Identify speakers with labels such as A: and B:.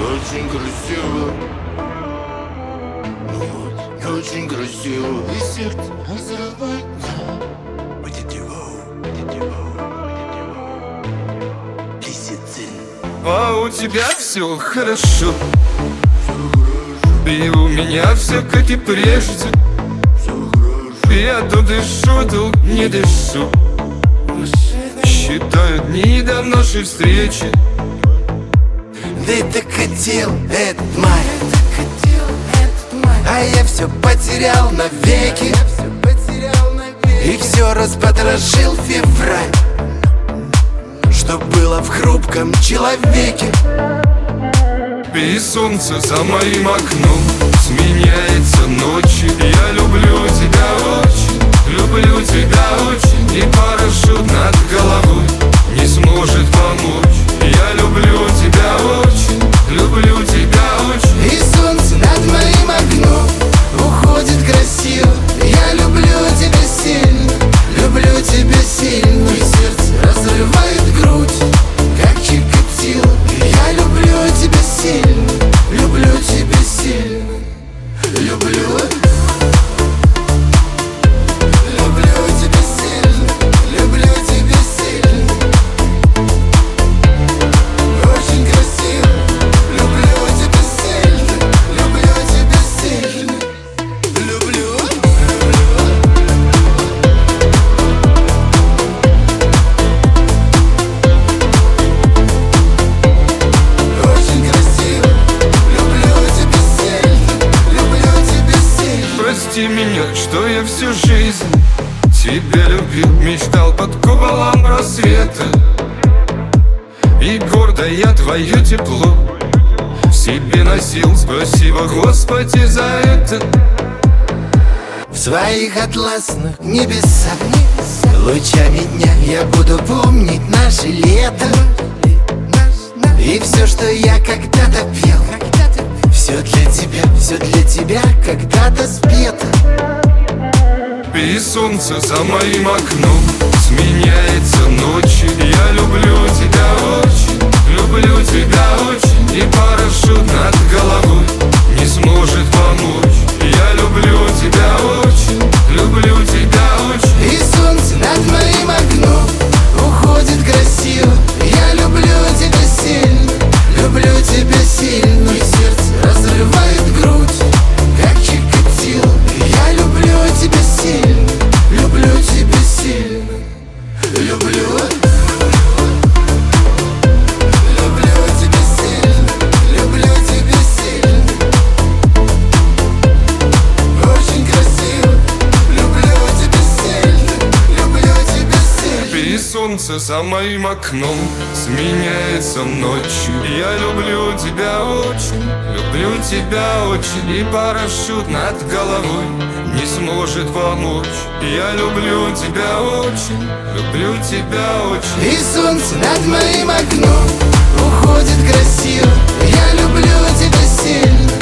A: Очень красиво, очень красиво. И сердце разрывается.
B: А у тебя все хорошо, и у меня все как и прежде. Я то дышу, то не дышу. Считаю дни до нашей встречи.
A: Ты так хотел этот май, а я все потерял навеки. И все распотрошил февраль, что было в хрупком человеке.
B: И солнце за моим окном сменяется ночью. Я люблю тебя очень, и парашют над головой не сможет помочь. Я люблю тебя очень.
A: И солнце над моим окном уходит красиво. Я люблю тебя сильно, и сердце разрывает грудь, как Чикатило. Я люблю тебя сильно, люблю. Очень красиво, люблю тебя сильно, Очень красиво, люблю тебя сильно.
B: Прости меня, что я всю жизнь тебя любил, мечтал под куполом рассвета. И гордо я твое тепло в себе носил. Спасибо, Господи, за это.
A: В своих атласных небесах лучами дня я буду помнить наше лето. И все, что я когда-то пел, все для тебя когда-то спето.
B: И солнце за моим окном сменяется ночью. Я люблю тебя очень, и парашют над головой не сможет помочь. Я люблю тебя очень.
A: И солнце над моим окном уходит красиво. Я люблю тебя сильно, и сердце разрывает грудь, как Чикатило. Я люблю тебя сильно, Очень красиво, люблю тебя сильно.
B: И солнце за моим окном сменяется ночью. Я люблю тебя очень, и парашют над головой не сможет помочь. Я люблю тебя очень.
A: И солнце над моим окном уходит красиво. Я люблю тебя сильно,